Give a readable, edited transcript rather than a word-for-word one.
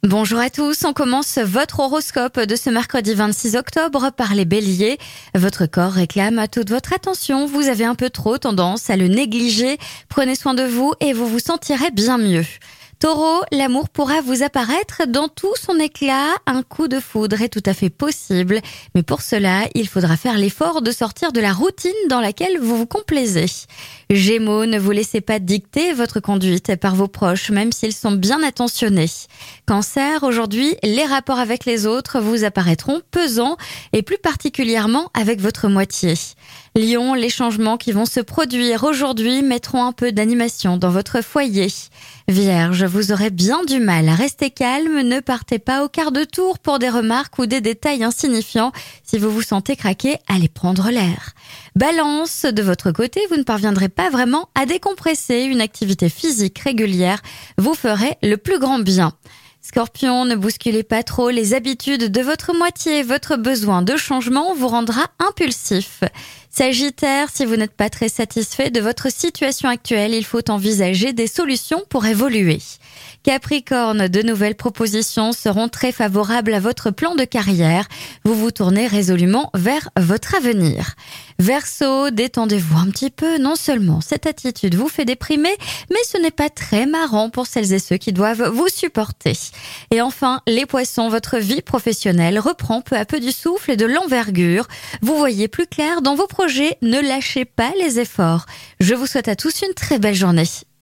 Bonjour à tous, on commence votre horoscope de ce mercredi 26 octobre par les béliers. Votre corps réclame toute votre attention, vous avez un peu trop tendance à le négliger. Prenez soin de vous et vous vous sentirez bien mieux. Taureau, l'amour pourra vous apparaître dans tout son éclat. Un coup de foudre est tout à fait possible. Mais pour cela, il faudra faire l'effort de sortir de la routine dans laquelle vous vous complaisez. Gémeaux, ne vous laissez pas dicter votre conduite par vos proches, même s'ils sont bien attentionnés. Cancer, aujourd'hui, les rapports avec les autres vous apparaîtront pesants et plus particulièrement avec votre moitié. Lion, les changements qui vont se produire aujourd'hui mettront un peu d'animation dans votre foyer. Vierge, vous aurez bien du mal à rester calme, ne partez pas au quart de tour pour des remarques ou des détails insignifiants. Si vous vous sentez craquer, allez prendre l'air. Balance, de votre côté, vous ne parviendrez pas vraiment à décompresser. Une activité physique régulière vous ferait le plus grand bien. Scorpion, ne bousculez pas trop les habitudes de votre moitié. Votre besoin de changement vous rendra impulsif. Sagittaire, si vous n'êtes pas très satisfait de votre situation actuelle, il faut envisager des solutions pour évoluer. Capricorne, de nouvelles propositions seront très favorables à votre plan de carrière. Vous vous tournez résolument vers votre avenir. Verseau, détendez-vous un petit peu. Non seulement cette attitude vous fait déprimer, mais ce n'est pas très marrant pour celles et ceux qui doivent vous supporter. Et enfin, les poissons, votre vie professionnelle reprend peu à peu du souffle et de l'envergure. Vous voyez plus clair dans vos projets, ne lâchez pas les efforts. Je vous souhaite à tous une très belle journée.